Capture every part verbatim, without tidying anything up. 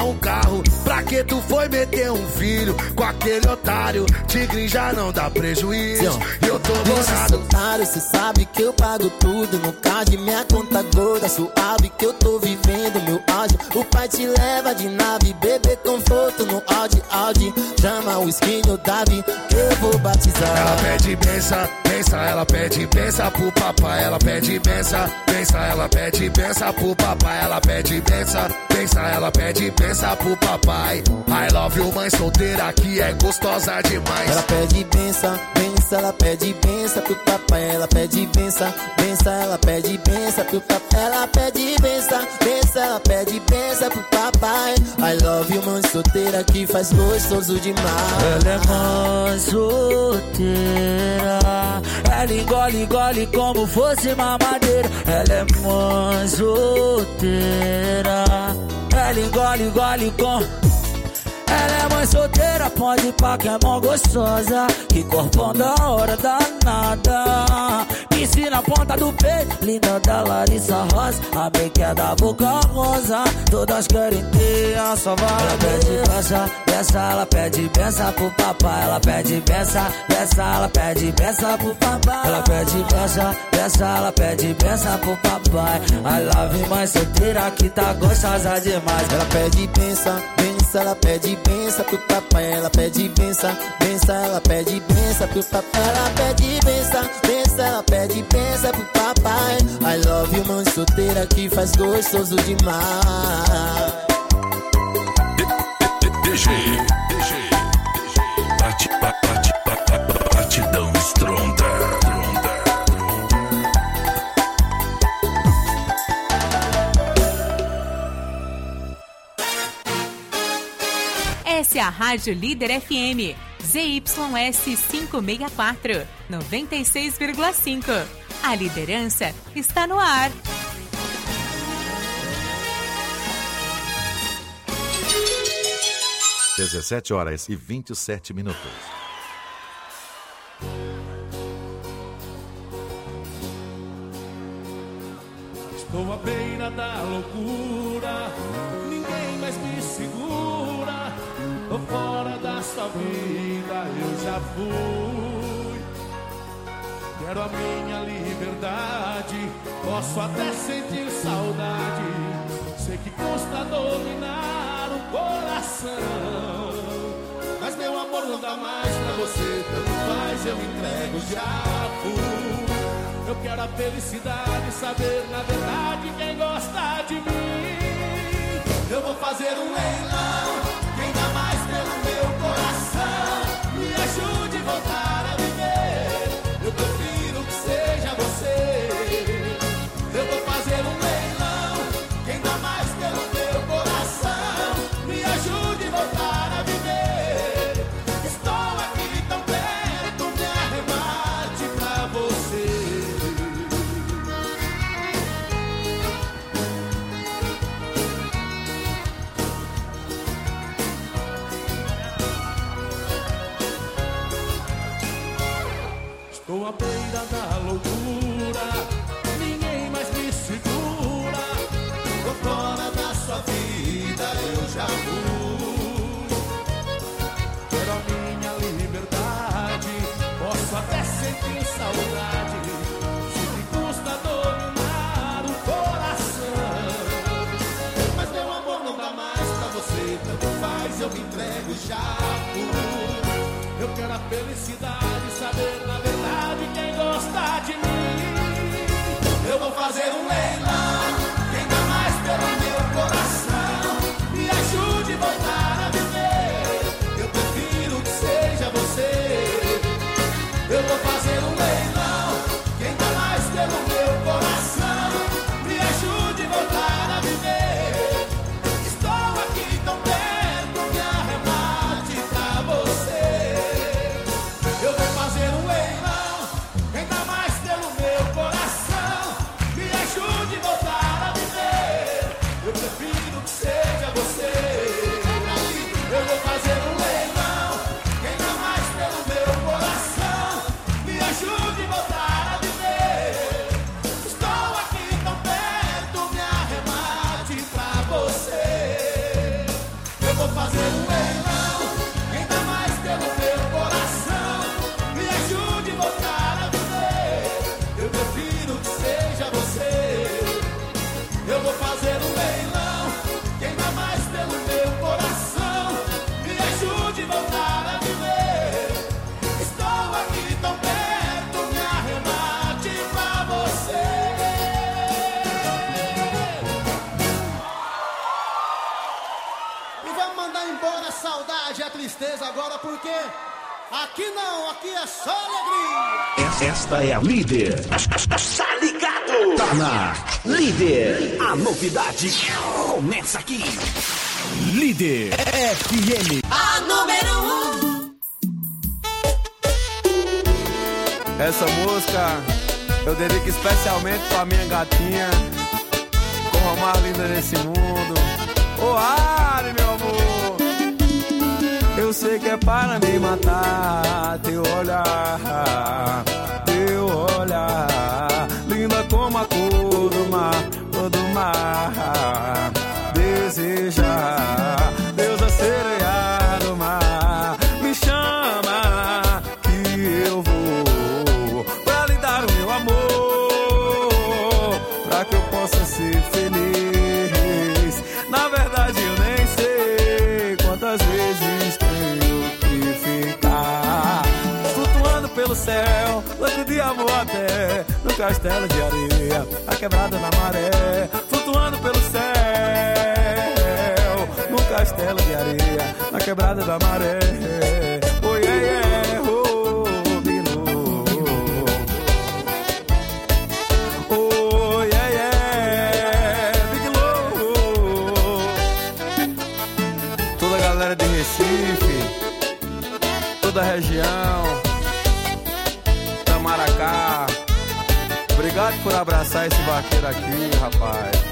um carro. Pra que tu foi meter um filho com aquele otário? Tigre já não dá prejuízo e eu tô bolado. Otário, cê sabe que eu pago tudo no card, minha conta gorda, suave que eu tô vivendo meu áudio. O pai te leva de nave, bebê conforto no Audi, Audi. Chama o skin, o Davi, que eu vou batizar. Ela pede benção, benção, ela pede benção pro papai. Ela pede benção, benção, ela pede benção pro papai. Ela pede benção, benção, ela pede benção pro papai. I love you, mãe solteira que é gostosa demais. Ela pede benção, benção, ela pede benção pro papai. Ela pede benção, benção, ela pede benção pro papai. Ela pede benção, benção, ela pede benção pro papai. I love you, mãe solteira que faz gostoso demais. Ela é mãe solteira, ela engole, engole como fosse mamadeira. Ela é mãe solteira, ela engole, engole com... Ela é mãe solteira, pode pá que é mó gostosa. Que corpão da hora danada. Piscina na ponta do peito, linda da Larissa Rosa. A make é da boca rosa, todas querem ter a sua vara. Ela pede benção, benção, ela pede benção pro papai. Ela pede benção, benção, ela pede benção pro papai. Ela pede benção, benção, ela pede benção pro papai. I love you, mãe solteira que tá gostosa demais. Ela pede benção, benção, ela pede benção pro papai. Ela pede benção, benção, ela pede benção pro papai. Ela pede benção, benção, ela pede benção pro papai. I love you, mãe solteira que faz gostoso demais. D J, D J, bate, bate, bate, batidão estronda. Essa é a Rádio Líder F M, Z Y S quinhentos e sessenta e quatro, noventa e seis vírgula cinco. A liderança está no ar. dezessete horas e vinte e sete minutos. Estou à beira da loucura, ninguém mais me segura. Tô fora da sua vida, eu já fui. Quero a minha liberdade, posso até sentir saudade. Sei que custa dominar o coração, mas meu amor não dá mais pra você. Tanto faz, eu entrego, já fui. Eu quero a felicidade, saber na verdade quem gosta de mim. Eu vou fazer um leilão, quem dá mais pelo meu coração. Me ajude a voltar a viver, eu prefiro que seja você. Eu vou fazer um leilão, quem dá mais pelo meu coração. Me ajude a voltar a viver. Estou aqui tão perto, me arremate pra você. Estou à beira da loucura, ninguém mais me segura. Tô fora da sua vida, eu já fui. Quero a minha liberdade, posso até sentir saudade. Se me custa dominar o coração, mas meu amor não dá mais pra você. Tanto faz, eu me entrego, já fui. Eu quero a felicidade, saber na verdade quem gosta de mim. Eu vou fazer um leilão, quem dá mais pelo meu coração. Me ajude a voltar a viver, eu prefiro que seja você. Eu vou fazer um leilão, quem dá mais pelo meu coração. Me ajude a voltar a viver. Estou aqui tão perto, me arremate pra você. Eu vou fazer um leilão. mandar embora a saudade e a tristeza agora, porque aqui não, aqui é só alegria. Esta é a Líder. Tá ligado? Tá na Líder. A novidade começa aqui. Líder F M. A número um. Essa música eu dedico especialmente pra minha gatinha, com a mais linda nesse mundo. Ô Ari, meu amor, eu sei que é para me matar. Teu olhar, teu olhar, linda como a cor do mar, cor do mar. Desejar, Deus a sereia do mar, me chama que eu vou pra lhe dar o meu amor, pra que eu possa ser feliz. Na verdade eu nem sei quantas vezes tenho que ficar flutuando pelo céu, louco de amor até no castelo de areia, a quebrada na maré, flutuando pelo céu, no castelo de areia, na quebrada da maré. Oh yeah, yeah, oh, big no. Oh yeah, yeah, big low. Toda a galera de Recife, toda a região, Tamaracá, obrigado por abraçar esse vaqueiro aqui, rapaz.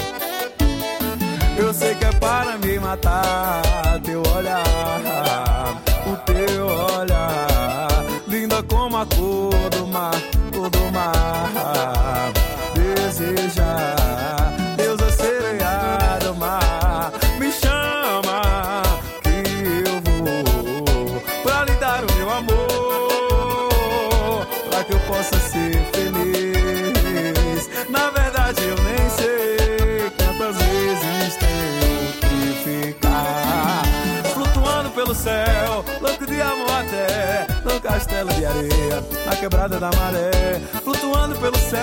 Eu sei que é para me matar. Teu olhar, o teu olhar, linda como a cor do mar, cor do mar. Desejar, Deus a sereia do mar, me chama que eu vou pra lhe dar o meu amor, pra que eu possa ser feliz. Na verdade eu nem sei quantas vezes tenho que ficar flutuando pelo céu, louco de amor até no castelo de areia, na quebrada da maré, flutuando pelo céu,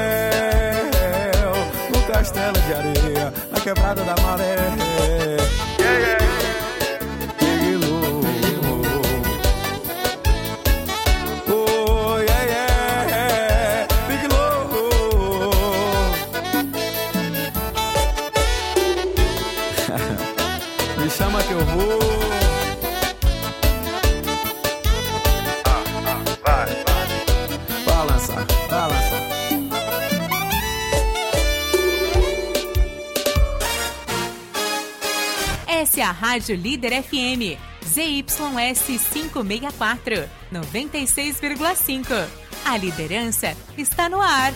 no castelo de areia, na quebrada da maré. Yeah, yeah. Chama que eu vou. Ah, ah, vai, vai. Vai lançar, vai lançar. Essa é a Rádio Líder F M. Z Y S quinhentos e sessenta e quatro, noventa e seis vírgula cinco. A liderança está no ar.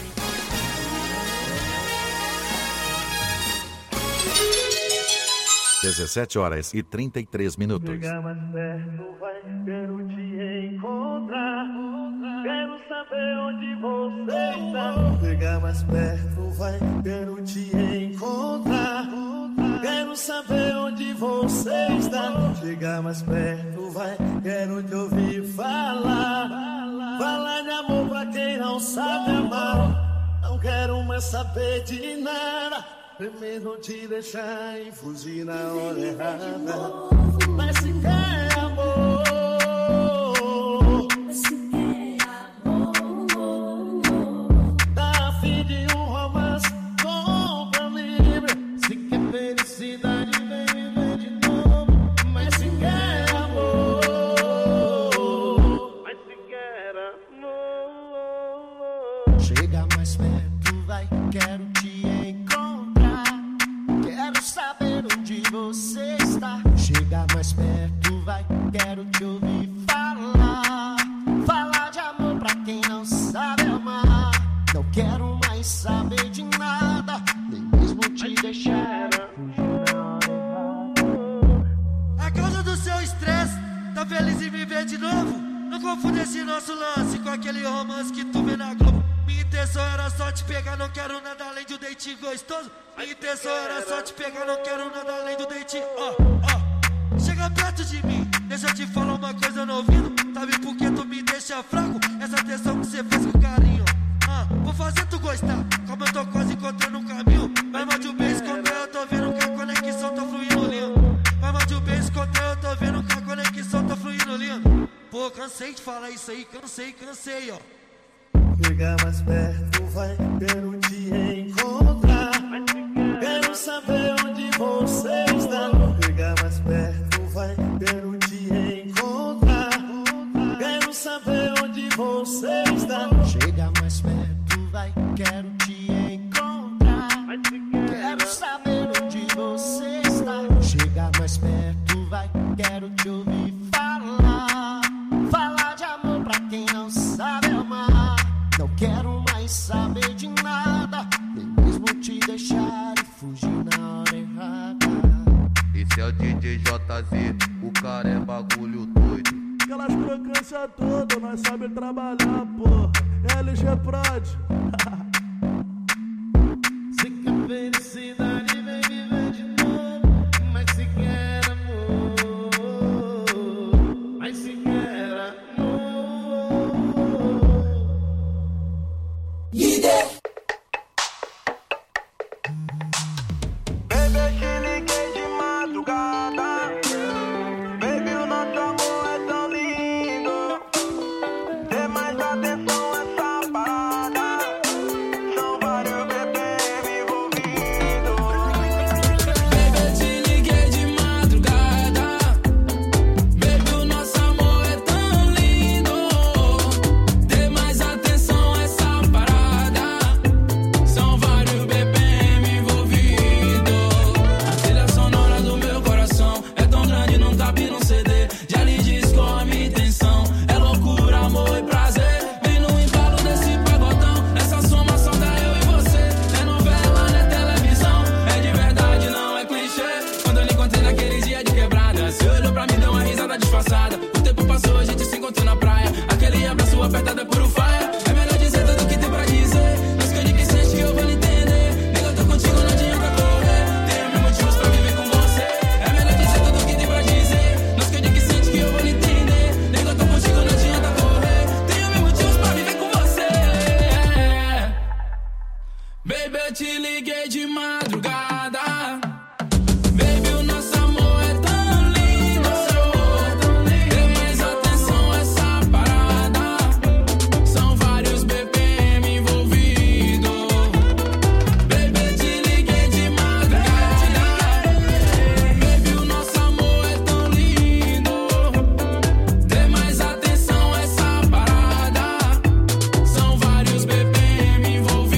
dezessete horas e trinta e três minutos. Chega mais perto, vai, quero te encontrar. Quero saber onde você está. Chega mais perto, vai, quero te encontrar. Quero saber onde você está. Chega mais perto, vai, quero te ouvir falar. Falar de amor pra quem não sabe amar. Não quero mais saber de nada. Primeiro te deixar e fugir na hora errada. Mas se quer amor, mas se quer amor, tá a fim de um romance, compra livre. Se quer felicidade, vem viver de novo. Mas se quer amor, mas se quer amor. Chega mais perto, vai, quero te quero saber onde você está. Chega mais perto, vai, quero te ouvir falar. Falar de amor pra quem não sabe amar. Não quero mais saber de nada, nem mesmo te deixar fugir na hora. A causa do seu estresse, tá feliz em viver de novo? Não confunde esse nosso lance com aquele romance que tu vê na Globo. Minha intenção era só te pegar, não quero nada além de um date gostoso. Minha intenção era só te pegar, não quero nada além do date. Ó, oh, ó, oh. Chega perto de mim, deixa eu te falar uma coisa no ouvido. Sabe por que tu me deixa fraco? Essa atenção que você fez com carinho. Ah, vou fazer tu gostar, como eu tô quase encontrando um caminho. Mas mal de um mês, como eu tô vendo que a conexão tá fluindo lindo. cansei de falar isso aí, cansei, cansei, ó. Chega mais perto, vai, quero te encontrar. Quero saber onde você está. Chega mais perto, vai, quero te encontrar. Quero saber onde você está. Chega mais perto, vai, quero te encontrar. Quero saber onde você está. Chega mais perto, vai, quero te ouvir falar. Falar de amor pra quem não sabe amar. Não quero mais saber de nada, nem mesmo te deixar e fugir na hora errada. Esse é o D J J Z, o cara é bagulho doido. Aquelas crocâncias todas, nós sabe trabalhar, porra. L G Prod. Se quer felicidade, vem viver de novo. Mas se quer amor, mas se quer amor. Líder. Baby, eu te liguei de madrugada. Baby, o nosso amor é tão lindo. Dê mais atenção a essa parada. São vários B P M envolvidos. Baby, eu te liguei de madrugada. Baby, o nosso amor é tão lindo. Dê mais atenção a essa parada. São vários B P M envolvidos. A trilha sonora do meu coração é tão grande, não cabe num C D. Já lhe disse qual a minha intenção. É loucura, amor e prazer. Vem no embalo desse pagodão. Essa soma só dá eu e você. É novela, não é televisão. É de verdade, não é clichê. Quando eu lhe encontrei naquele dia de quebrada, você olhou pra mim, deu uma risada disfarçada. O tempo passou, a gente se encontrou na praia. Aquele abraço apertado é puro fire. É melhor dizer tudo que tem pra dizer. Não esconde que sente que eu vou lhe entender. Nega, eu tô contigo, não adianta correr. Tenho mil motivos pra viver com você. É melhor dizer tudo que tem pra dizer. Não esconde que sente que eu vou lhe entender. Nega, eu tô contigo, não adianta correr. Tenho mil motivos pra viver com você. Baby, eu te liguei de madrugada. Baby, o nosso amor é tão lindo. Dê mais atenção a essa parada. São vários B P M envolvidos. Baby, eu te liguei de madrugada. Baby, o nosso amor é tão lindo. Dê mais atenção a essa parada. São vários B P M envolvidos.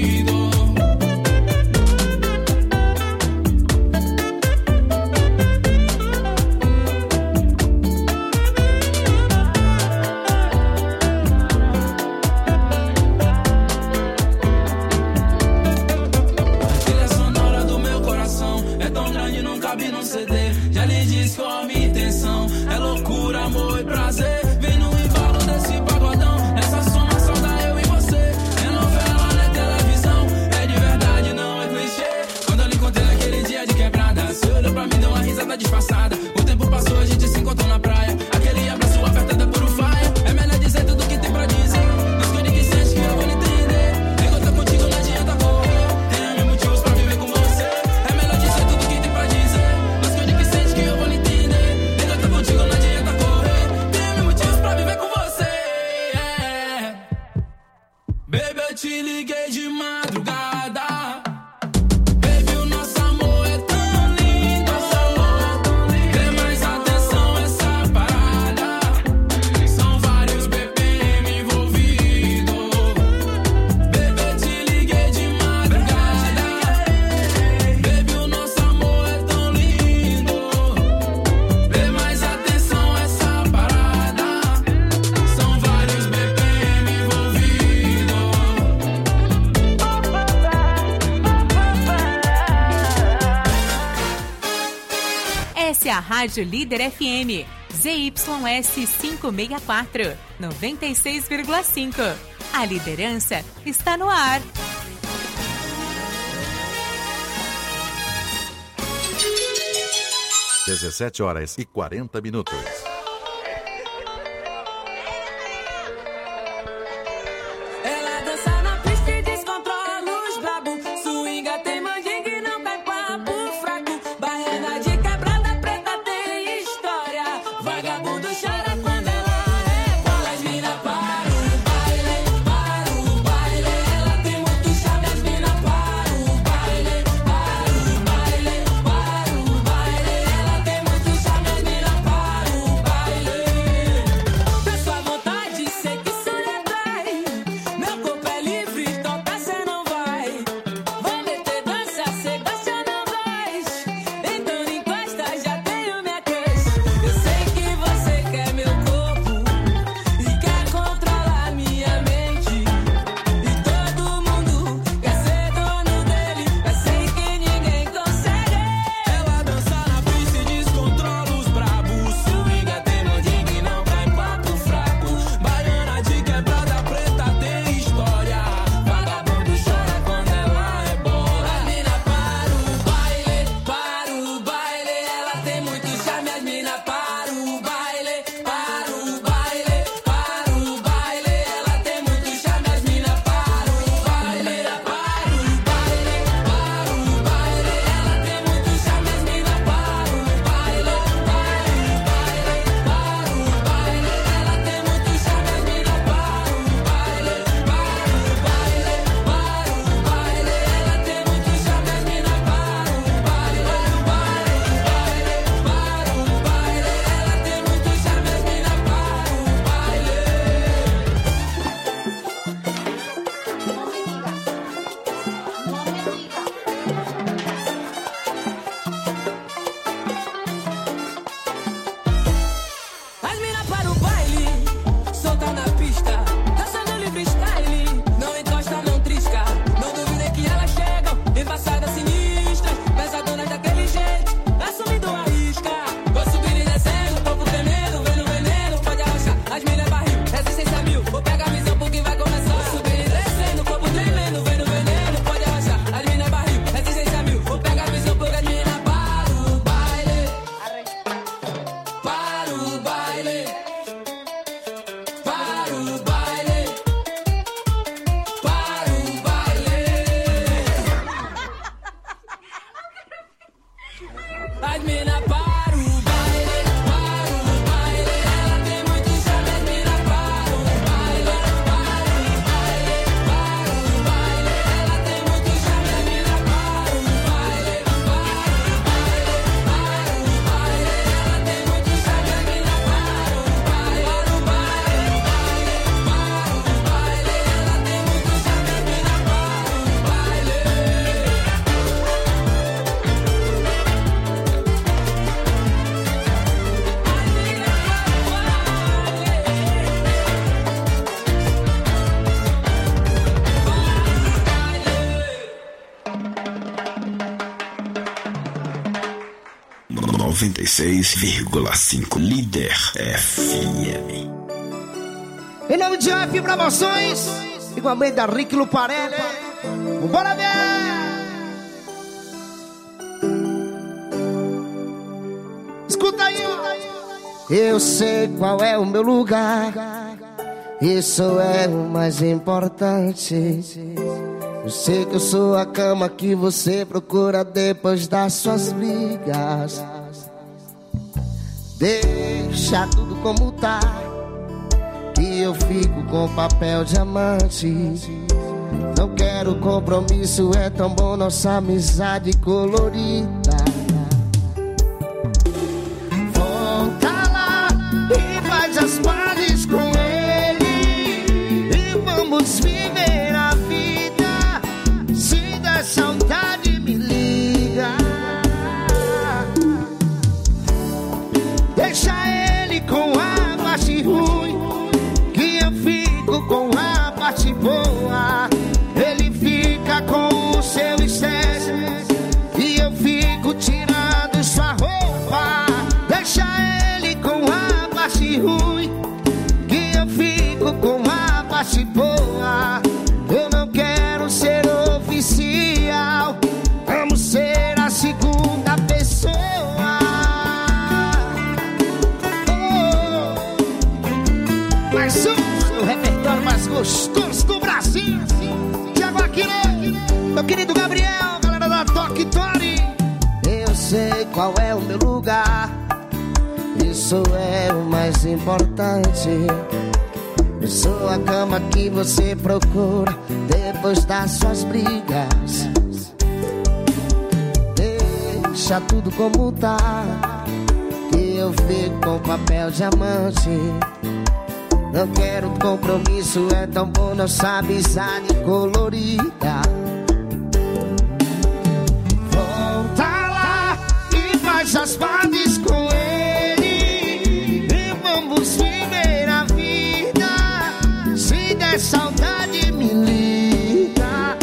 A trilha sonora do meu coração é tão grande, não cabe num C D. Já lhe disse qual a minha intenção. É loucura, amor e prazer. Vem no embalo desse pagodão. Essa soma só dá eu e você. É novela, não é televisão. É de verdade, não é clichê. Quando eu lhe encontrei naquele dia de quebrada, você olhou pra mim, deu uma risada disfarçada. O tempo passou, a gente se encontrou na praia. Aquele abraço apertado é puro fire. É melhor dizer tudo que tem pra dizer. Não esconde que sente que eu vou lhe entender. Nega, eu tô contigo, não adianta correr. Tenho mil motivos pra viver com você. É melhor dizer tudo que tem pra dizer. Não esconde que sente que eu vou lhe entender. Nega, eu tô contigo, não adianta correr. Tenho mil motivos pra viver com você. Baby, eu te liguei de madrugada. Baby, o nosso amor é tão lindo. Dê mais atenção a essa parada. São vários B P M envolvidos. Baby, eu te liguei de madrugada. Baby, o nosso amor é tão lindo. Dê mais atenção a essa parada. São vários B P M envolvidos. Essa é a Rádio Líder F M, Z Y S quinhentos e sessenta e quatro, noventa e seis vírgula cinco. A liderança está no ar. dezessete horas e quarenta minutos. Ela dança na pista e descontrola os brabo. Swinga tem mandinga e não cai papo fraco. Barreira de quebrada preta tem história. Vagabundo chora quando ela As mina para o baile, para o baile. Ela tem muito charme, as mina para o baile, para o baile, para o baile. Ela tem muito charme, as mina para o baile, para o baile, para o baile. Ela tem muito charme, as mina para o baile, para o baile, para o baile. Ela tem muito charme, as mina para o baile. noventa e seis vírgula cinco Líder F M. Em nome de F Promoções, igualmente da Rick Luparelli. Bora ver! Escuta aí, ó. Eu sei qual é o meu lugar, isso é o mais importante. Eu sei que eu sou a cama que você procura depois das suas brigas. Deixa tudo como tá, que eu fico com papel diamante. Não quero compromisso, é tão bom nossa amizade colorida. Volta lá e faz as pazes com ele, e vamos viver a vida. Se der saudade, me liga. Deixa ele com a parte ruim, que eu fico com a parte boa. Ele fica com o seu estresse e eu fico tirando sua roupa. Deixa ele com a parte ruim, que eu fico com a parte boa. Eu não quero ser oficial, vamos ser a segunda pessoa. Mais um, o repertório mais gostoso do Brasil. Tiago Aquino, meu querido Gabriel, galera da Toque Tori. Eu sei qual é o meu lugar, isso é o mais importante. Eu sou a cama que você procura depois das suas brigas. Deixa tudo como tá, que eu fico com papel diamante. Não quero compromisso, é tão bom nossa amizade colorida. Volta lá e faz as pazes com ele, e vamos viver a vida. Se der saudade, me liga.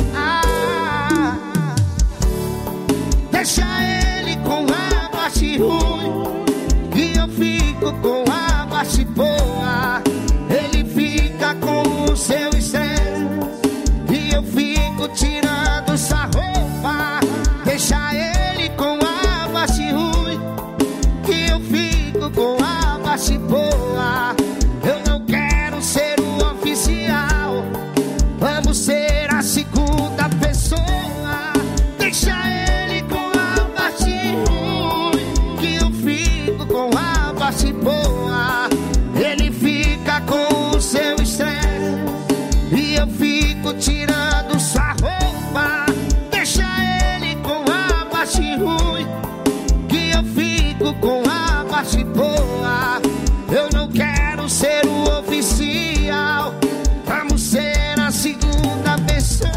Deixa ele com a parte ruim, e eu fico com a parte boa. Ele fica com o seu estresse e eu fico tirando sua roupa. Deixa ele com a parte ruim, que eu fico com a parte boa. Eu não quero ser o oficial, vamos ser a segunda pessoa. Deixa ele com a parte ruim, que eu fico com a parte boa. Ele fica com o seu estresse e eu fico tirando sua roupa. Deixa ele com a parte ruim, que eu fico com a parte boa. Eu não quero ser o oficial, vamos ser a segunda pessoa.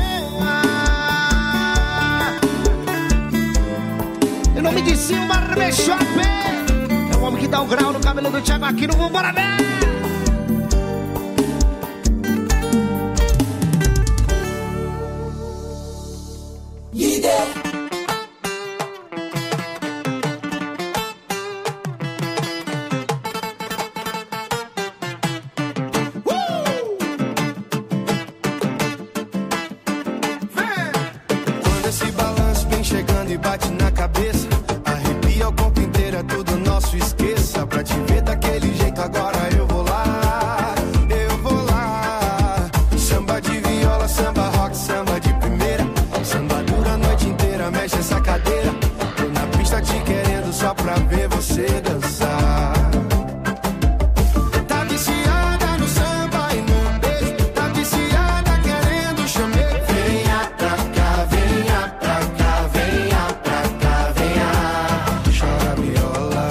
Em nome de Silva Barbershop, é o homem que dá o grau no cabelo do Thiago Aquino. Vambora, ver! Quando esse balanço vem chegando e bate na cabeça, arrepia o corpo inteiro, é tudo nosso, esqueça. Pra te ver daquele jeito agora eu vou lá, eu vou lá. Samba de viola, samba rock, samba de primeira, samba dura a noite inteira, mexe essa cadeira. Tô na pista te querendo, pra ver você dançar. Tá viciada no samba e no beijo, tá viciada querendo chamar. Venha pra cá, venha pra cá, venha pra cá, venha. Chora viola.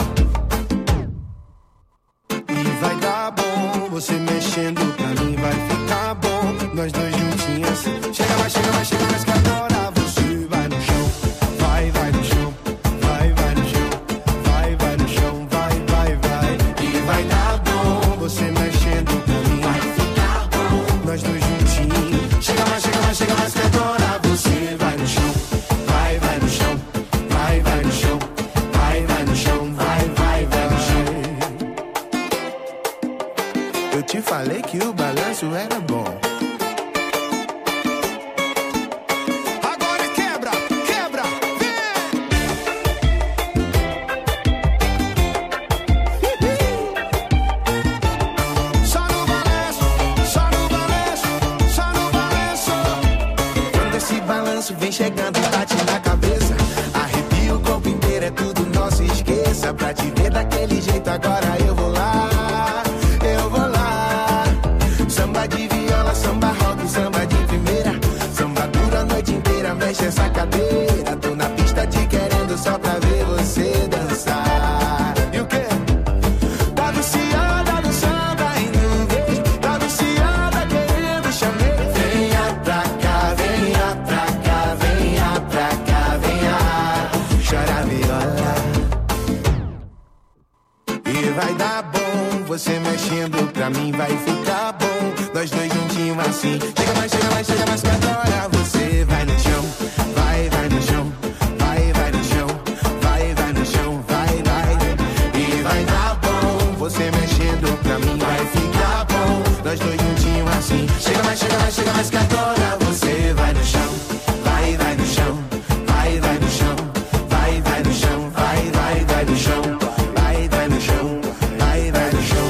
E vai dar bom, você mexendo pra mim vai ficar bom. Nós dois juntinhos, chega mais, chega mais, chega mais que adora você. Vai no chão, vai, vai no chão, vai, vai no chão, vai, vai no chão, vai, vai, vai. E vai dar bom, você mexendo pra mim vai ficar bom. Nós dois juntinhos, chega mais, chega mais, chega mais que adora você. Vai no chão, vai, vai no chão, vai, vai no chão, vai, vai no chão, vai, vai, vai no chão. Eu te falei que o balanço era bom. Agora quebra, quebra, vem! Só no balanço, só no balanço, só no balanço. Quando esse balanço vem chegando e bate na cabeça, arrepia o corpo inteiro, é tudo nosso, esqueça. Pra te ver daquele jeito agora eu vou lá, eu vou lá. Samba de viola, samba rock, samba de primeira. Samba dura a noite inteira, mexe essa cadeira. Tô na pista te querendo só pra ver você dançar. E o quê? Tá viciada no samba e no beijo, tá viciada querendo chamar. Venha pra cá, venha pra cá, venha pra cá, venha. Chora viola. E vai dar bom, você mexendo pra mim vai ficar bom. Nós dois juntinhos assim, chega mais, chega mais, chega mais que adora você. Vai no chão, vai, vai no chão, vai, vai no chão, vai, vai no chão, vai, vai. E vai dar bom, você mexendo pra mim vai ficar bom. Nós dois juntinhos assim, chega mais, chega mais, chega mais que adora você. Vai no chão, vai, vai no chão, vai, vai no chão, vai, vai no chão, vai, vai, vai no chão, vai, vai no chão, vai, vai no chão.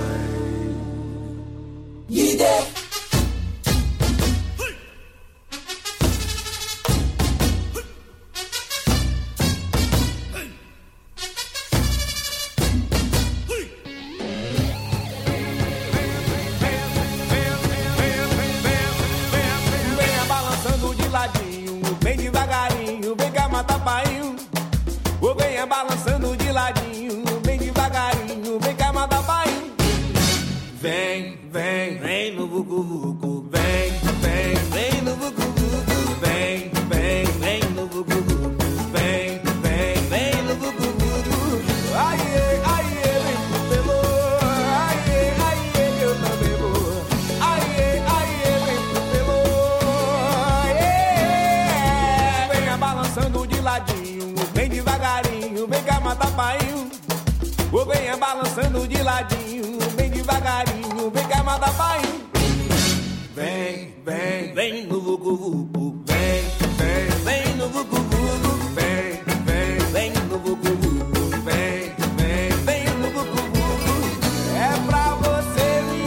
Venha balançando de ladinho, bem devagarinho, vem cá matar painho. Ou venha balançando de ladinho, bem devagarinho, vem cá matar painho. Vem, vem, vem no vucu vucu, vem, vem, vem no vucu vucu, vem, vem, vem no vucu vucu, vem, vem, vem no vucu vucu. Aie, aie, vem pro pelo, aie, aie, eu também vou. Aie, aie, vem pro pelo, aie. Venha balançando de ladinho, bem devagarinho, vem cá matar painho. Ou venha balançando de ladinho, bem devagarinho, vem cá matar painho. Vem, vem, vem no vucu vucu, vem, vem, vem no vucu vucu, vem, vem, vem no vucu vucu, vem, vem, vem no vucu vucu. É pra você me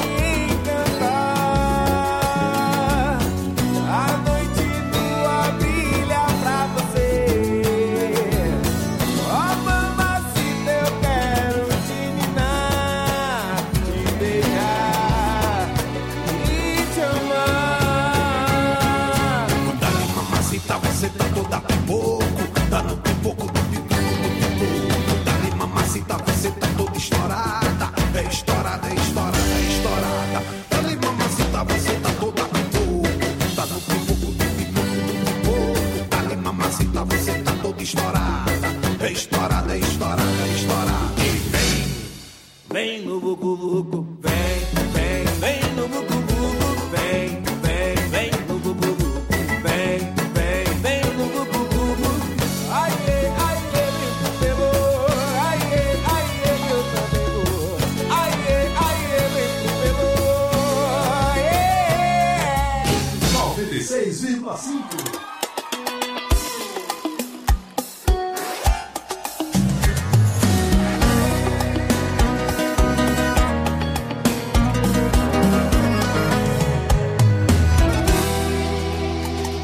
encantar, a noite nua brilha pra você. Ó mamacita, eu quero te ninar, te beijar e te amar. Dá-lhe mamacita, você tá toda pipoco. Dá no pipoco do pipoco do pipoco. Dá-lhe mamacita, você tá toda estourada. É estourada, é estourada, é estourada. Dá-lhe mamacita, você tá toda pipoco. Dá no pipoco do pipoco do pipoco. Dá-lhe mamacita, você tá toda estourada. É estourada, é estourada, é estourada. E vem, Vem no vucu vucu, vem, vem, vem no vucu vucu, vem, vem, vem no vucu vucu, vem, vem, vem no vucu vucu. Aie, aie, vem pro pelo, aie, aie, eu também vou. Aie, aie, vem pro pelo, aie. noventa e seis vírgula cinco.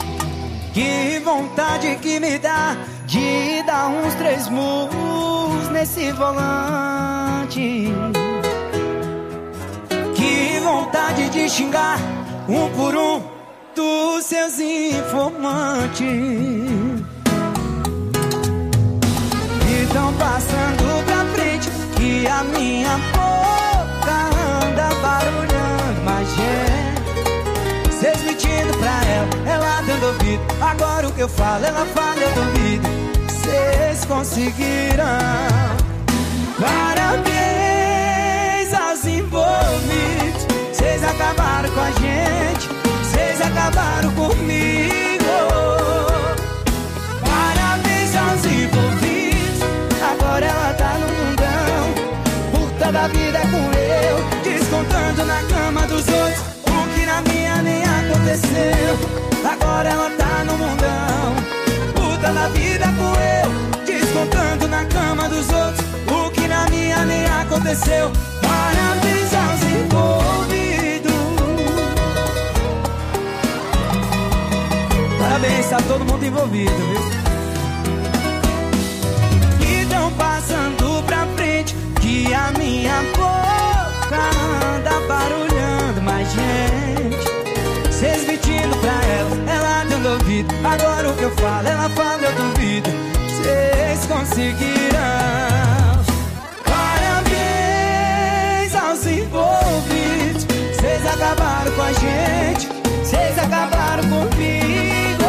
Que vontade que me dá de dar uns três murros nesse volante. Que vontade de xingar um por um dos seus informantes. E tão passando pra frente que a minha boca anda barulhando. Mas é, cês mentindo pra ela, ela dando ouvido. Agora o que eu falo, ela fala, eu duvido. Cês conseguiram. Parabéns aos envolvidos. Cês acabaram com a gente, cês acabaram comigo. Parabéns aos envolvidos. Agora ela tá no mundão, puta da vida é com eu, descontando na cama dos outros o que na minha nem aconteceu. Agora ela tá no mundão, puta da vida com eu, descontando na cama dos outros o que na minha nem aconteceu. Parabéns aos envolvidos. Parabéns a todo mundo envolvido, viu? E tão passando pra frente que a minha boca anda barulhando. Mas gente, cês mentindo pra ela, ela dando ouvido. Agora o que eu falo, ela fala, eu duvido. Cês conseguiram. Parabéns aos envolvidos. Cês acabaram com a gente, cês acabaram comigo.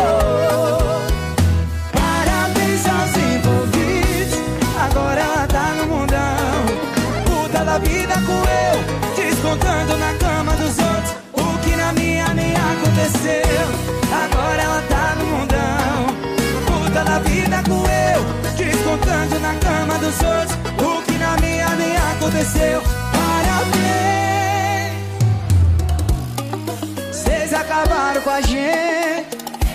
Parabéns aos envolvidos. Agora ela tá no mundão, puta da vida com eu, descontando na cama dos outros o que na minha nem aconteceu. Agora ela tá no mundão, puta da vida com eu, descontando na cama dos outros o que na minha nem aconteceu. Parabéns, cês acabaram com a gente.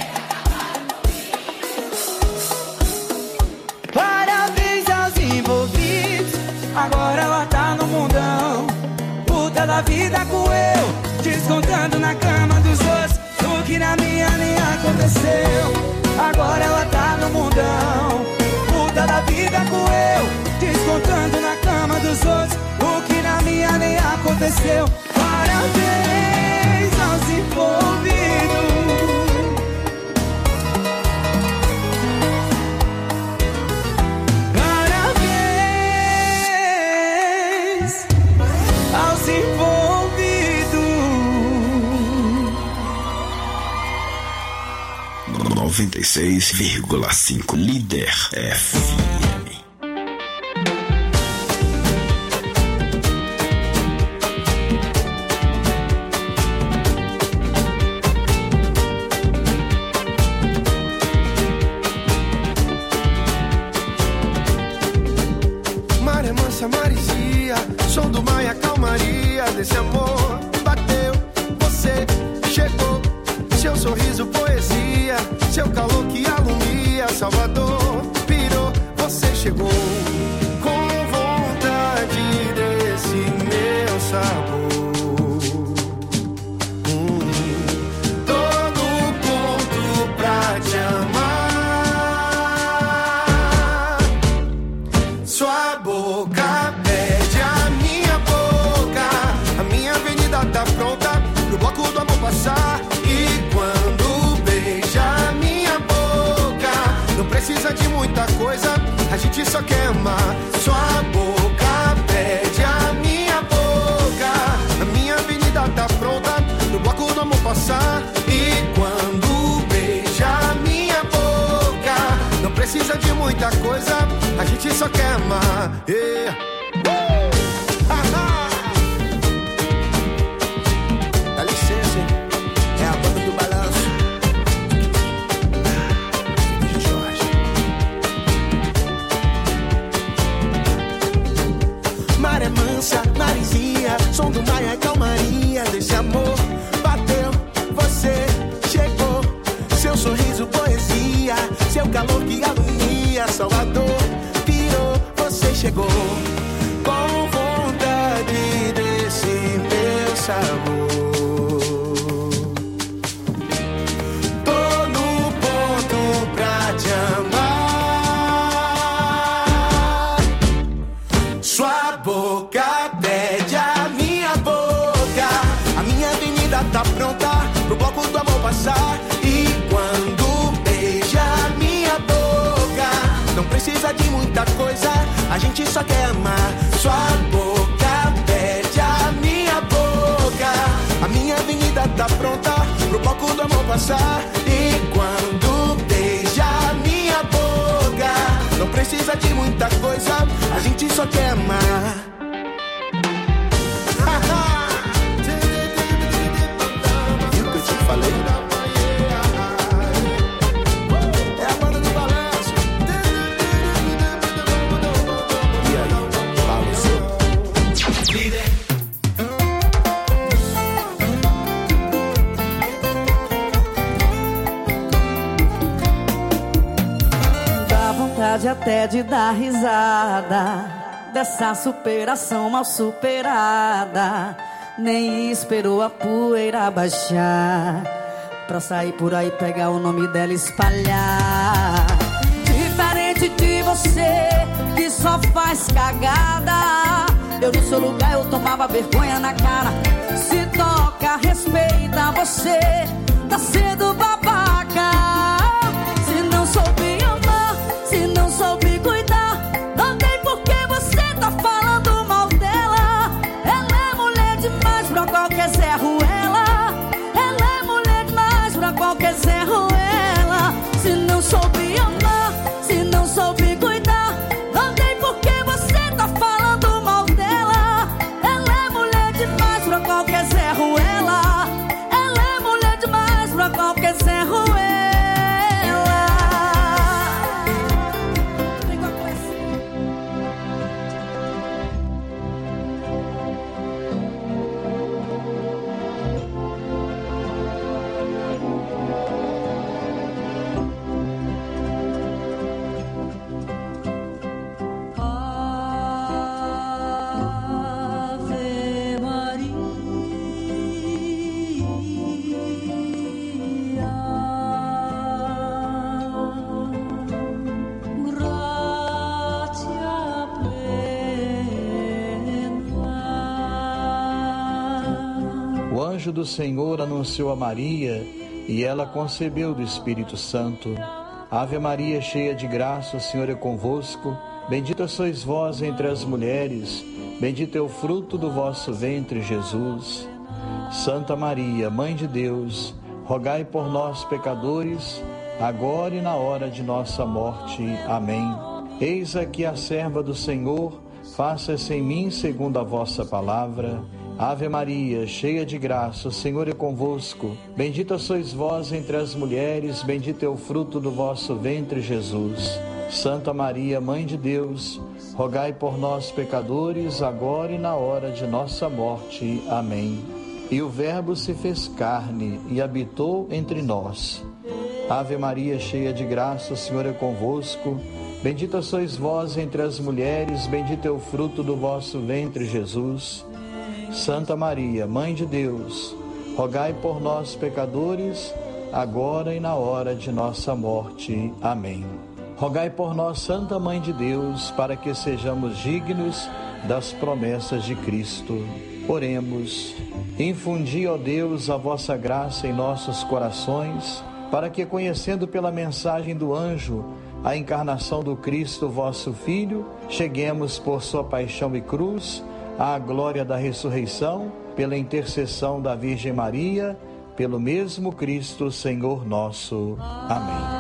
Parabéns aos envolvidos. Agora ela tá no mundão, puta da vida com eu, descontando na cama dos outros o que na minha nem aconteceu. Agora ela tá no mundão, puta da vida com eu, descontando na cama dos outros o que na minha nem aconteceu. Parabéns aos envolvidos. Parabéns aos envolvidos. noventa e seis vírgula cinco Líder F M. Maré mansa, maresia, som do mar e a calmaria desse amor. Bateu, você chegou, seu sorriso, poesia, seu calor que alumia Salvador. Pirou, você chegou, com vontade desse meu sabor. Hum, todo ponto pra te amar. Sua boca pede a minha boca, a minha avenida tá pronta pro bloco do amor passar. E quando beija a minha boca, não precisa de muita coisa, a gente só quer amar. Sua boca pede a minha boca, a minha avenida tá pronta pro bloco do amor passar. E quando beija a minha boca, não precisa de muita coisa, a gente só quer amar. Yeah. Uh! Ah-ha! Dá licença, hein? É a banda do balanço. Jorge. Maré mansa, maresia, som do mar e a calmaria desse amor. Bateu, você chegou, seu sorriso, poesia, seu calor que alumia Salvador. Pirou, você chegou, com vontade desse meu sabor. Tô no ponto pra te amar. boca pede a minha boca. A minha avenida tá pronta pro bloco do amor passar. E quando beija a minha boca, não precisa de muita coisa, a gente só quer amar. Sua boca pede a minha boca. A minha avenida tá pronta pro bloco do amor passar. E quando beija a minha boca, não precisa de muita coisa, a gente só quer amar. Viu que eu te falei? É a banda do balanço. E aí, balançou? Líder. Dá vontade até de dar risada dessa superação mal superada. Nem esperou a poeira baixar pra sair por aí, pegar o nome dela e espalhar. Diferente de você, que só faz cagada, eu no seu lugar eu tomava vergonha na cara. Se toca, respeita, você tá sendo babaca. Se não soube amar, se não soube cuidar, não tem por que você tá falando mal dela. Ela é mulher demais pra qualquer Zé Ruela. Ela é mulher demais pra qualquer Zé Ruela. Se não soube amar, se não soube cuidar, não tem por que você tá falando mal dela. Ela é mulher demais pra qualquer Zé Ruela. Ela é mulher demais pra qualquer Zé Ruela. Ave Maria, gratia plena. O anjo do Senhor anunciou a Maria, e ela concebeu do Espírito Santo. Ave Maria, cheia de graça, o Senhor é convosco. Bendita sois vós entre as mulheres, bendito é o fruto do vosso ventre, Jesus. Santa Maria, Mãe de Deus, rogai por nós, pecadores, agora e na hora de nossa morte. Amém. Eis aqui a serva do Senhor, faça-se em mim segundo a vossa palavra. Ave Maria, cheia de graça, o Senhor é convosco. Bendita sois vós entre as mulheres, bendito é o fruto do vosso ventre, Jesus. Santa Maria, Mãe de Deus, rogai por nós, pecadores, agora e na hora de nossa morte. Amém. E o Verbo se fez carne e habitou entre nós. Ave Maria, cheia de graça, o Senhor é convosco. Bendita sois vós entre as mulheres, bendito é o fruto do vosso ventre, Jesus. Santa Maria, Mãe de Deus, rogai por nós, pecadores, agora e na hora de nossa morte. Amém. Rogai por nós, Santa Mãe de Deus, para que sejamos dignos das promessas de Cristo. Oremos. Infundi, ó Deus, a vossa graça em nossos corações, para que, conhecendo pela mensagem do anjo a encarnação do Cristo, vosso Filho, cheguemos por sua paixão e cruz à glória da ressurreição, pela intercessão da Virgem Maria, pelo mesmo Cristo, Senhor nosso. Amém.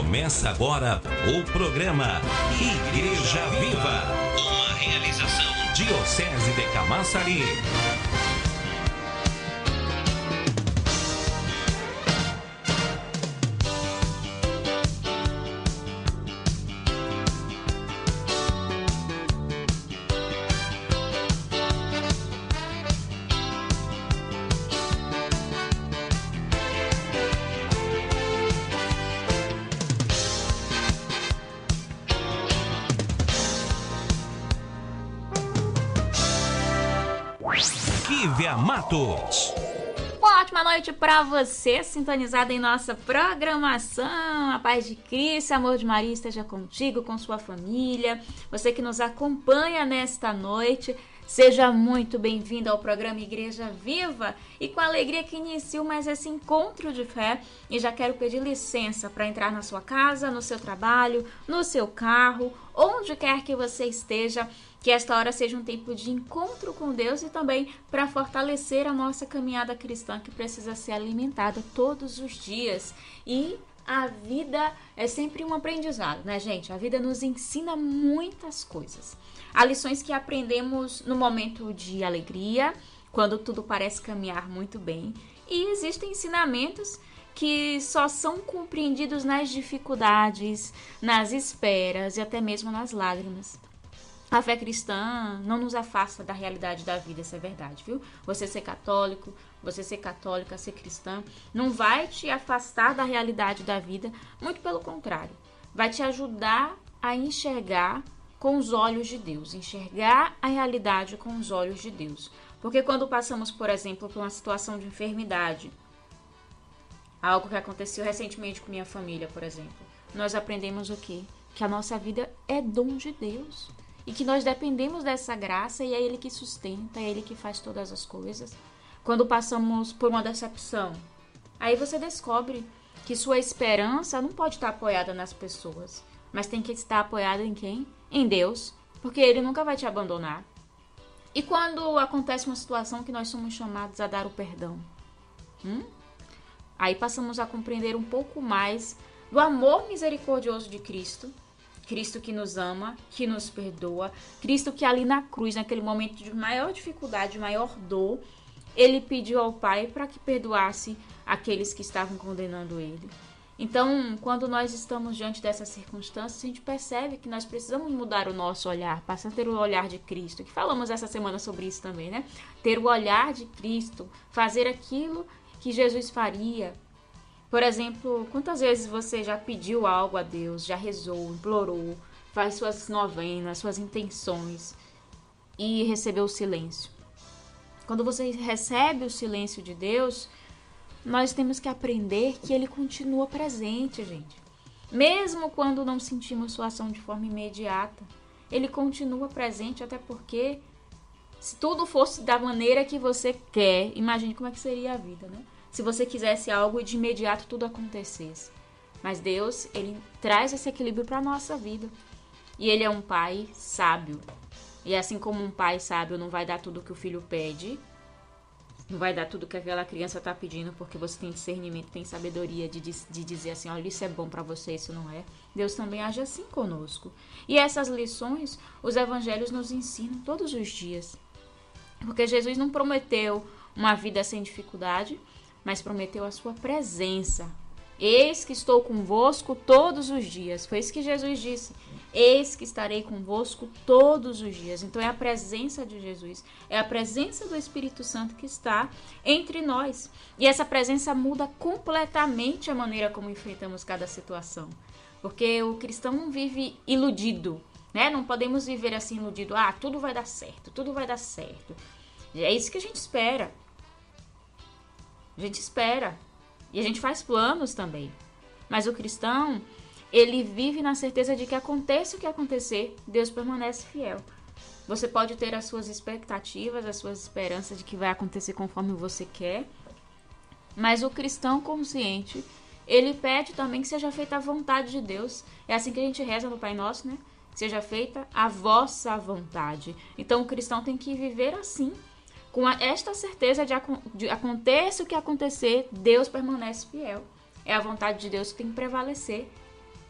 Começa agora o programa Igreja Viva, uma realização Diocese de Camaçari. Kívia Matos. Uma ótima noite para você, sintonizado em nossa programação. A paz de Cristo, amor de Maria esteja contigo, com sua família. Você que nos acompanha nesta noite, seja muito bem-vindo ao programa Igreja Viva. E com alegria que inicio mais esse encontro de fé. E já quero pedir licença para entrar na sua casa, no seu trabalho, no seu carro, onde quer que você esteja. Que esta hora seja um tempo de encontro com Deus e também para fortalecer a nossa caminhada cristã, que precisa ser alimentada todos os dias. E a vida é sempre um aprendizado, né, gente? A vida nos ensina muitas coisas. Há lições que aprendemos no momento de alegria, quando tudo parece caminhar muito bem. E existem ensinamentos que só são compreendidos nas dificuldades, nas esperas e até mesmo nas lágrimas. A fé cristã não nos afasta da realidade da vida, isso é verdade, viu? Você ser católico, você ser católica, ser cristã, não vai te afastar da realidade da vida, muito pelo contrário. Vai te ajudar a enxergar com os olhos de Deus, enxergar a realidade com os olhos de Deus. Porque quando passamos, por exemplo, por uma situação de enfermidade, algo que aconteceu recentemente com minha família, por exemplo, nós aprendemos o quê? Que a nossa vida é dom de Deus. E que nós dependemos dessa graça e é Ele que sustenta, é Ele que faz todas as coisas. Quando passamos por uma decepção, aí você descobre que sua esperança não pode estar apoiada nas pessoas, mas tem que estar apoiada em quem? Em Deus, porque Ele nunca vai te abandonar. E quando acontece uma situação que nós somos chamados a dar o perdão? Hum? Aí passamos a compreender um pouco mais do amor misericordioso de Cristo, Cristo que nos ama, que nos perdoa, Cristo que ali na cruz, naquele momento de maior dificuldade, de maior dor, Ele pediu ao Pai para que perdoasse aqueles que estavam condenando Ele. Então, quando nós estamos diante dessas circunstâncias, a gente percebe que nós precisamos mudar o nosso olhar, passar a ter o olhar de Cristo, que falamos essa semana sobre isso também, né? Ter o olhar de Cristo, fazer aquilo que Jesus faria. Por exemplo, quantas vezes você já pediu algo a Deus, já rezou, implorou, faz suas novenas, suas intenções e recebeu o silêncio? Quando você recebe o silêncio de Deus, nós temos que aprender que Ele continua presente, gente. Mesmo quando não sentimos sua ação de forma imediata, Ele continua presente, até porque se tudo fosse da maneira que você quer, imagine como é que seria a vida, né? Se você quisesse algo e de imediato tudo acontecesse. Mas Deus, Ele traz esse equilíbrio para a nossa vida. E Ele é um pai sábio. E assim como um pai sábio não vai dar tudo que o filho pede, não vai dar tudo que aquela criança está pedindo, porque você tem discernimento, tem sabedoria de, de dizer assim, olha, isso é bom para você, isso não é. Deus também age assim conosco. E essas lições, os evangelhos nos ensinam todos os dias. Porque Jesus não prometeu uma vida sem dificuldade, mas prometeu a sua presença. Eis que estou convosco todos os dias. Foi isso que Jesus disse. Eis que estarei convosco todos os dias. Então é a presença de Jesus, é a presença do Espírito Santo que está entre nós. E essa presença muda completamente a maneira como enfrentamos cada situação. Porque o cristão não vive iludido, né? Não podemos viver assim iludido. Ah, tudo vai dar certo, tudo vai dar certo. É isso que a gente espera. A gente espera. E a gente faz planos também. Mas o cristão, ele vive na certeza de que aconteça o que acontecer, Deus permanece fiel. Você pode ter as suas expectativas, as suas esperanças de que vai acontecer conforme você quer. Mas o cristão consciente, ele pede também que seja feita a vontade de Deus. É assim que a gente reza no Pai Nosso, né? Que seja feita a vossa vontade. Então o cristão tem que viver assim, com esta certeza de, de aconteça o que acontecer, Deus permanece fiel. É a vontade de Deus que tem que prevalecer.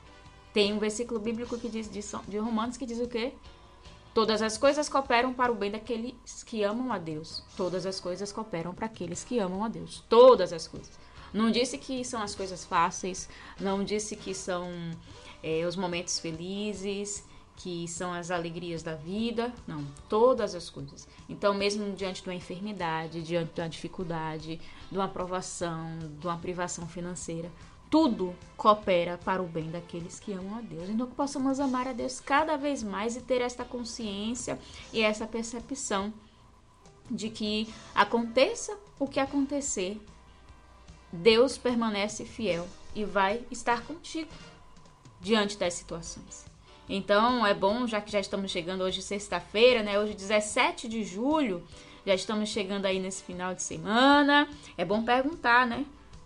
Tem um versículo bíblico que diz de, de Romanos que diz o quê? Todas as coisas cooperam para o bem daqueles que amam a Deus. Todas as coisas cooperam para aqueles que amam a Deus. Todas as coisas. Não disse que são as coisas fáceis, não disse que são é, os momentos felizes, que são as alegrias da vida. Não, todas as coisas. Então, mesmo diante de uma enfermidade, diante de uma dificuldade, de uma provação, de uma privação financeira, tudo coopera para o bem daqueles que amam a Deus. Então, que possamos amar a Deus cada vez mais e ter esta consciência e essa percepção de que aconteça o que acontecer, Deus permanece fiel e vai estar contigo diante das situações. Então, é bom, já que já estamos chegando hoje sexta-feira, né? Hoje dezessete de julho, já estamos chegando aí nesse final de semana. É bom perguntar, né?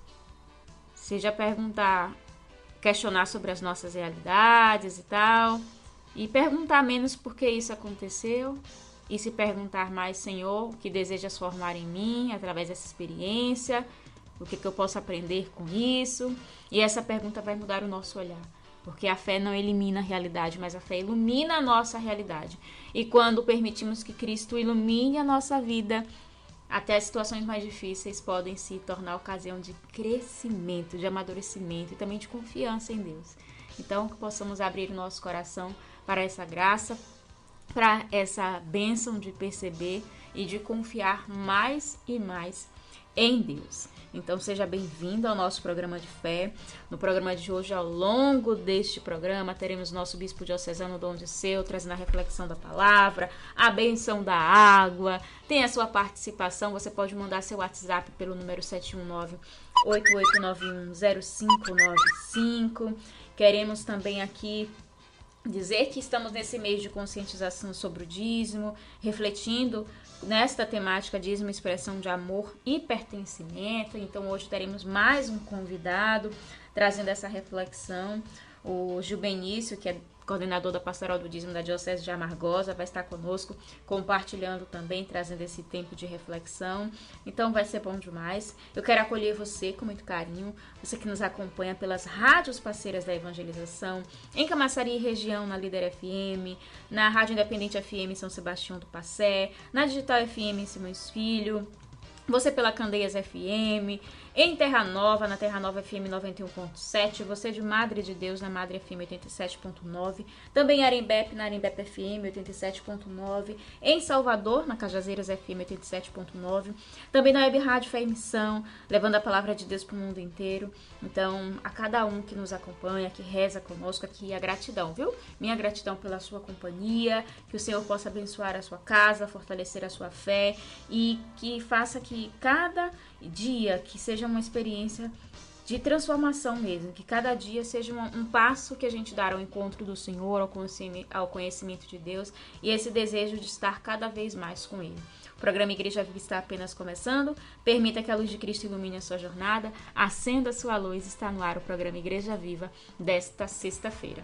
Seja perguntar, questionar sobre as nossas realidades e tal. E perguntar menos por que isso aconteceu. E se perguntar mais, Senhor, o que desejas formar em mim através dessa experiência? O que, que eu posso aprender com isso? E essa pergunta vai mudar o nosso olhar. Porque a fé não elimina a realidade, mas a fé ilumina a nossa realidade. E quando permitimos que Cristo ilumine a nossa vida, até as situações mais difíceis podem se tornar ocasião de crescimento, de amadurecimento e também de confiança em Deus. Então, que possamos abrir o nosso coração para essa graça, para essa bênção de perceber e de confiar mais e mais em Deus. Então, seja bem-vindo ao nosso programa de fé. No programa de hoje, ao longo deste programa, teremos nosso bispo diocesano Dom Disseu trazendo a reflexão da palavra, a benção da água. Tem a sua participação, você pode mandar seu WhatsApp pelo número sete um nove, oito oito nove um, zero cinco nove cinco. Queremos também aqui dizer que estamos nesse mês de conscientização sobre o dízimo, refletindo nesta temática dízimo, expressão de amor e pertencimento. Então hoje teremos mais um convidado trazendo essa reflexão. O Gil Benício, que é coordenador da Pastoral do Dízimo da Diocese de Amargosa, vai estar conosco, compartilhando também, trazendo esse tempo de reflexão. Então vai ser bom demais. Eu quero acolher você com muito carinho, você que nos acompanha pelas rádios parceiras da evangelização, em Camaçari região, na Líder F M, na Rádio Independente F M São Sebastião do Passé, na Digital F M em Simões Filho, você pela Candeias F M, em Terra Nova, na Terra Nova F M noventa e um ponto sete, você de Madre de Deus, na Madre F M oitenta e sete ponto nove, também em Arembep, na Arembep F M oitenta e sete ponto nove, em Salvador, na Cajazeiras F M oitenta e sete ponto nove, também na Web Rádio Fé e Missão, levando a palavra de Deus para o mundo inteiro. Então, a cada um que nos acompanha, que reza conosco aqui, a gratidão, viu? Minha gratidão pela sua companhia, que o Senhor possa abençoar a sua casa, fortalecer a sua fé e que faça que cada dia que seja uma experiência de transformação mesmo, que cada dia seja um, um passo que a gente dá ao encontro do Senhor, ao conhecimento, ao conhecimento de Deus e esse desejo de estar cada vez mais com Ele. O programa Igreja Viva está apenas começando, permita que a luz de Cristo ilumine a sua jornada, acenda a sua luz, está no ar o programa Igreja Viva desta sexta-feira.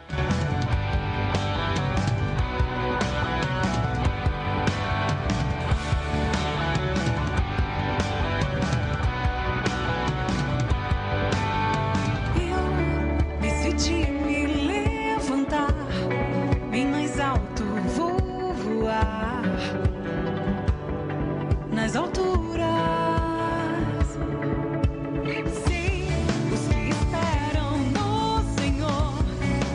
Nas alturas, sim, os que esperam no Senhor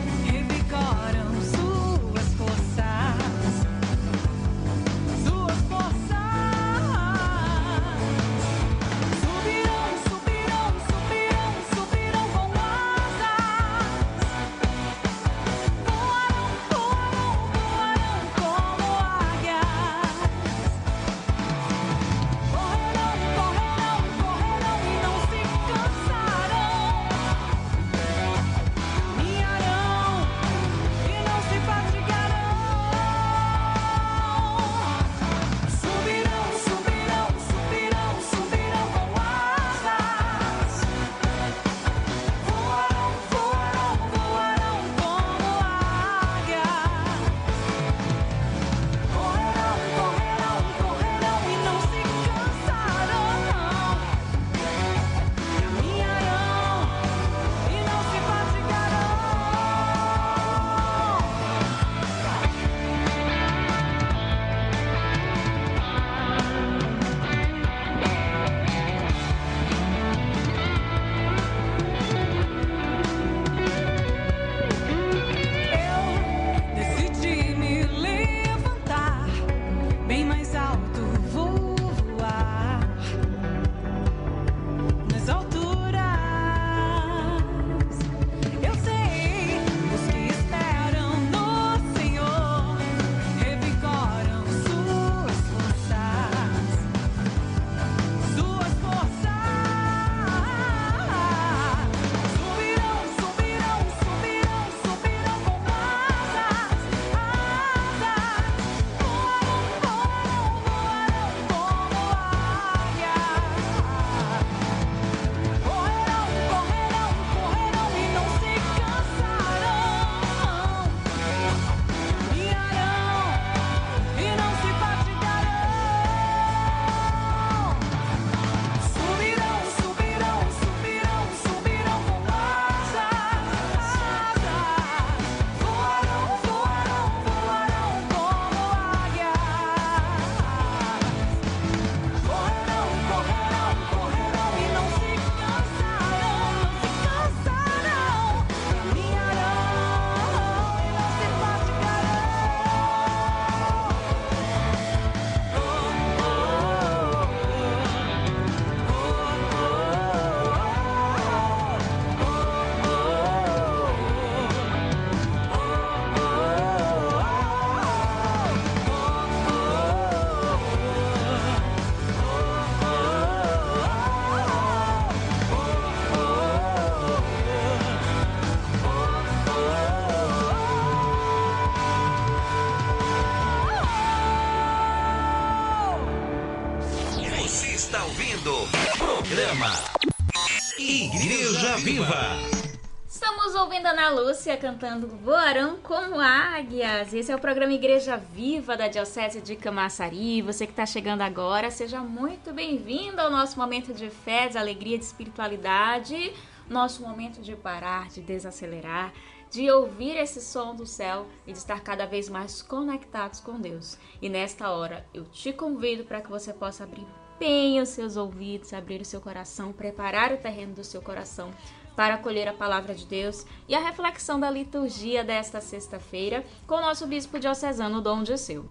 está ouvindo Programa Igreja Viva. Estamos ouvindo Ana Lúcia cantando Voarão como Águias. Esse é o programa Igreja Viva da Diocese de Camaçari. Você que está chegando agora, seja muito bem-vindo ao nosso momento de fé, de alegria, de espiritualidade. Nosso momento de parar, de desacelerar, de ouvir esse som do céu e de estar cada vez mais conectados com Deus. E nesta hora, eu te convido para que você possa abrir bem os seus ouvidos, abrir o seu coração, preparar o terreno do seu coração para acolher a palavra de Deus e a reflexão da liturgia desta sexta-feira com o nosso bispo diocesano Dom Dirceu.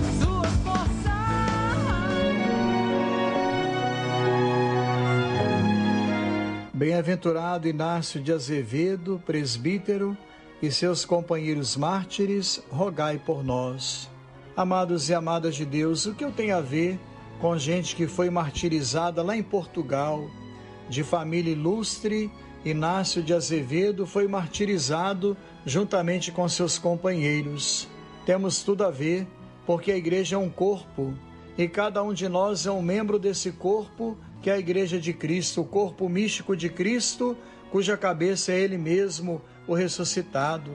Bem-aventurado Inácio de Azevedo, presbítero, e seus companheiros mártires, rogai por nós. Amados e amadas de Deus, o que eu tenho a ver com gente que foi martirizada lá em Portugal, de família ilustre? Inácio de Azevedo foi martirizado juntamente com seus companheiros. Temos tudo a ver, porque a igreja é um corpo, e cada um de nós é um membro desse corpo, que é a Igreja de Cristo, o corpo místico de Cristo, cuja cabeça é Ele mesmo, o ressuscitado.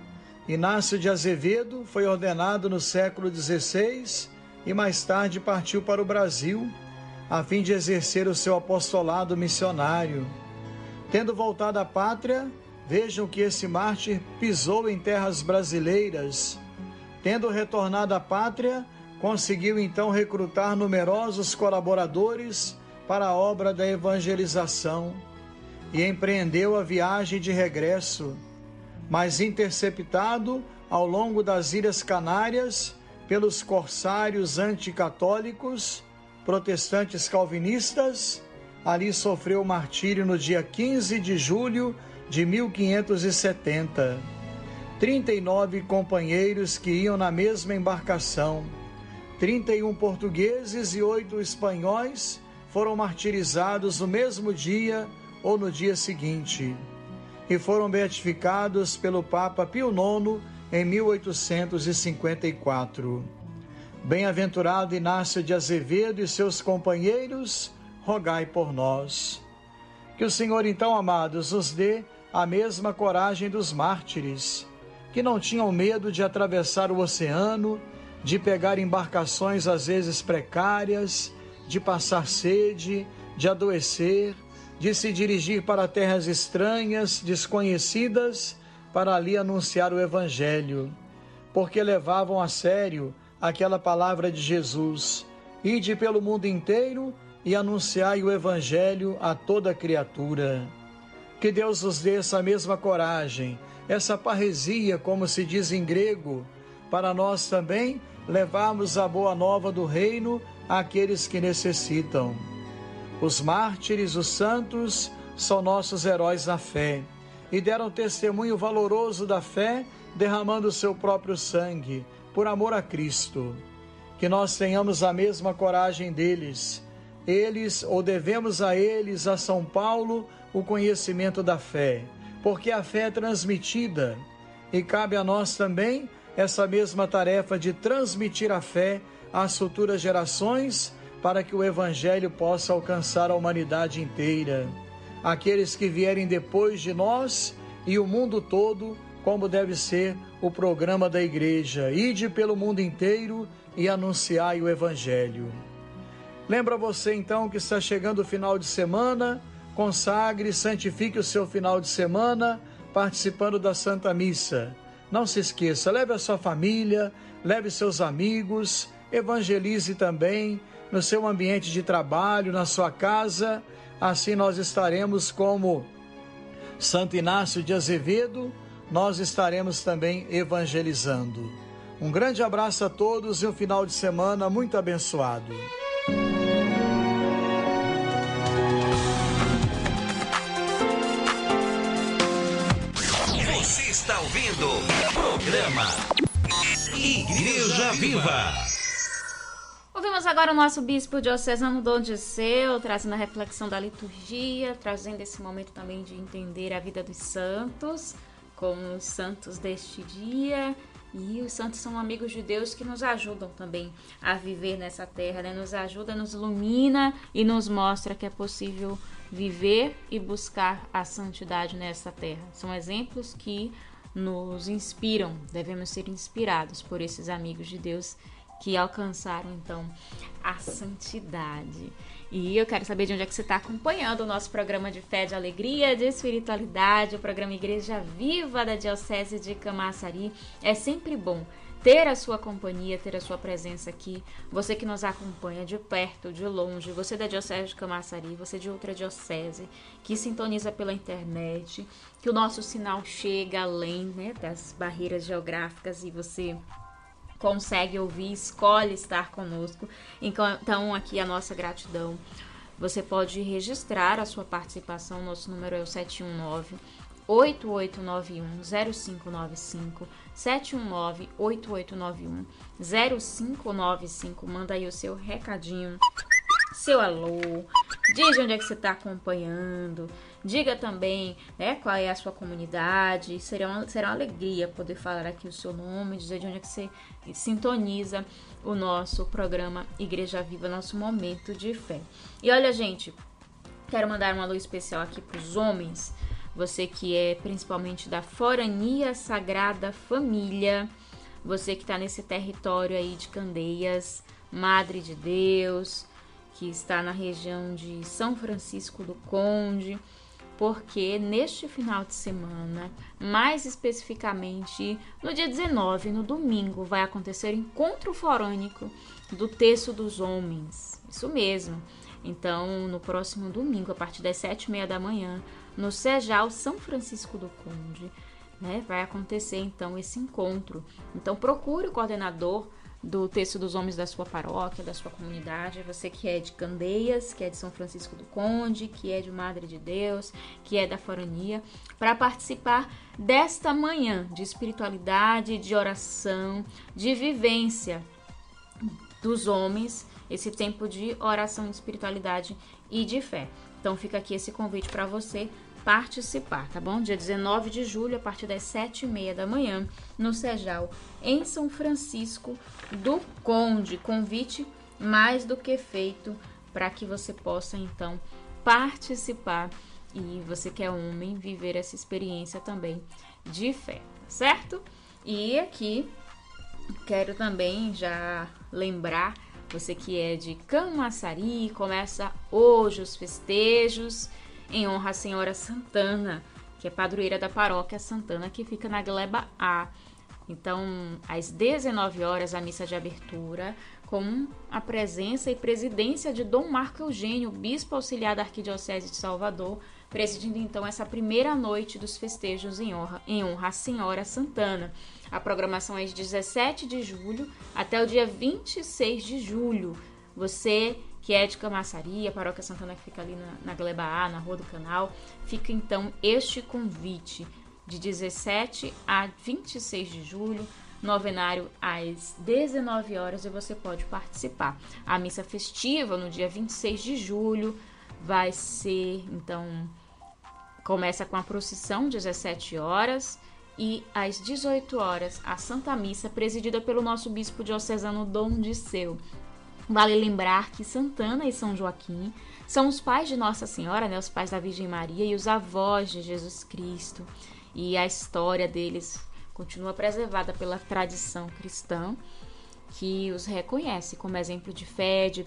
Inácio de Azevedo foi ordenado no século dezesseis e mais tarde partiu para o Brasil, a fim de exercer o seu apostolado missionário. Tendo voltado à pátria, vejam que esse mártir pisou em terras brasileiras. Tendo retornado à pátria, conseguiu então recrutar numerosos colaboradores para a obra da evangelização e empreendeu a viagem de regresso, mas interceptado ao longo das Ilhas Canárias pelos corsários anticatólicos, protestantes calvinistas, ali sofreu martírio no dia quinze de julho de mil quinhentos e setenta. trinta e nove companheiros que iam na mesma embarcação, trinta e um portugueses e oito espanhóis foram martirizados no mesmo dia ou no dia seguinte, e foram beatificados pelo Papa Pio nono em mil oitocentos e cinquenta e quatro. Bem-aventurado Inácio de Azevedo e seus companheiros, rogai por nós. Que o Senhor, então, amados, nos dê a mesma coragem dos mártires, que não tinham medo de atravessar o oceano, de pegar embarcações às vezes precárias, de passar sede, de adoecer, de se dirigir para terras estranhas, desconhecidas, para ali anunciar o Evangelho, porque levavam a sério aquela palavra de Jesus: ide pelo mundo inteiro e anunciai o Evangelho a toda criatura. Que Deus nos dê essa mesma coragem, essa parresia, como se diz em grego, para nós também levarmos a boa nova do reino àqueles que necessitam. Os mártires, os santos, são nossos heróis na fé e deram testemunho valoroso da fé, derramando o seu próprio sangue, por amor a Cristo. Que nós tenhamos a mesma coragem deles. Eles, ou devemos a eles, a São Paulo, o conhecimento da fé, porque a fé é transmitida e cabe a nós também essa mesma tarefa de transmitir a fé às futuras gerações, para que o Evangelho possa alcançar a humanidade inteira, aqueles que vierem depois de nós e o mundo todo, como deve ser o programa da Igreja: ide pelo mundo inteiro e anunciai o Evangelho. Lembra você então que está chegando o final de semana, consagre e santifique o seu final de semana participando da Santa Missa. Não se esqueça, leve a sua família, leve seus amigos, evangelize também no seu ambiente de trabalho, na sua casa. Assim nós estaremos como Santo Inácio de Azevedo, nós estaremos também evangelizando. Um grande abraço a todos e um final de semana muito abençoado. Você está ouvindo o programa Igreja Viva. Ouvimos agora o nosso bispo diocesano Dom Dirceu, trazendo a reflexão da liturgia, trazendo esse momento também de entender a vida dos santos, como os santos deste dia, E os santos são amigos de Deus que nos ajudam também a viver nessa terra, né? Nos ajuda, nos ilumina e nos mostra que é possível viver e buscar a santidade nessa terra. São exemplos que nos inspiram, devemos ser inspirados por esses amigos de Deus que alcançaram então a santidade. E eu quero saber de onde é que você está acompanhando o nosso programa de fé, de alegria, de espiritualidade, o programa Igreja Viva da Diocese de Camaçari. É sempre bom ter a sua companhia, ter a sua presença aqui. Você que nos acompanha de perto, de longe, você da Diocese de Camaçari, você de outra diocese, que sintoniza pela internet, que o nosso sinal chega além, né, das barreiras geográficas e você consegue ouvir, escolhe estar conosco. Então, aqui a nossa gratidão. Você pode registrar a sua participação. Nosso número é o sete um nove, oito oito nove um, zero cinco nove cinco, sete um nove, oito oito nove um, zero cinco nove cinco. Manda aí o seu recadinho, seu alô, diz onde é que você está acompanhando. Diga também, né, qual é a sua comunidade. Será uma, será uma alegria poder falar aqui o seu nome, dizer de onde é que você sintoniza o nosso programa Igreja Viva, nosso momento de fé. E olha, gente, quero mandar um alô especial aqui para os homens. Você que é principalmente da Forania Sagrada Família, você que está nesse território aí de Candeias, Madre de Deus, que está na região de São Francisco do Conde, porque neste final de semana, mais especificamente no dia dezenove, no domingo, vai acontecer o encontro forânico do Terço dos Homens. Isso mesmo. Então, no próximo domingo, a partir das sete e meia da manhã, no Sejal São Francisco do Conde, né, vai acontecer então esse encontro. Então, procure o coordenador do Terço dos Homens da sua paróquia, da sua comunidade, você que é de Candeias, que é de São Francisco do Conde, que é de Madre de Deus, que é da Forania, para participar desta manhã de espiritualidade, de oração, de vivência dos homens, esse tempo de oração, de espiritualidade e de fé. Então fica aqui esse convite para você participar, tá bom? Dia dezenove de julho, a partir das sete e meia da manhã, no Sejal, em São Francisco do Conde. Convite mais do que feito para que você possa, então, participar e você que é homem, viver essa experiência também de fé, certo? E aqui, quero também já lembrar, você que é de Camaçari, começa hoje os festejos em honra à Senhora Santana, que é padroeira da paróquia Santana, que fica na Gleba A. Então, às dezenove horas, a missa de abertura, com a presença e presidência de Dom Marco Eugênio, bispo auxiliar da Arquidiocese de Salvador, presidindo então essa primeira noite dos festejos em honra, em honra à Senhora Santana. A programação é de dezessete de julho até o dia vinte e seis de julho. Você que é de Camaçari, a paróquia Santana que fica ali na, na Gleba A, na Rua do Canal, fica então este convite de dezessete a vinte e seis de julho, novenário às dezenove horas, e você pode participar. A missa festiva no dia vinte e seis de julho vai ser, então, começa com a procissão, dezessete horas, e às dezoito horas a Santa Missa, presidida pelo nosso bispo diocesano Dom Disseu. Vale lembrar que Santana e São Joaquim são os pais de Nossa Senhora, né, os pais da Virgem Maria e os avós de Jesus Cristo. E a história deles continua preservada pela tradição cristã, que os reconhece como exemplo de fé, de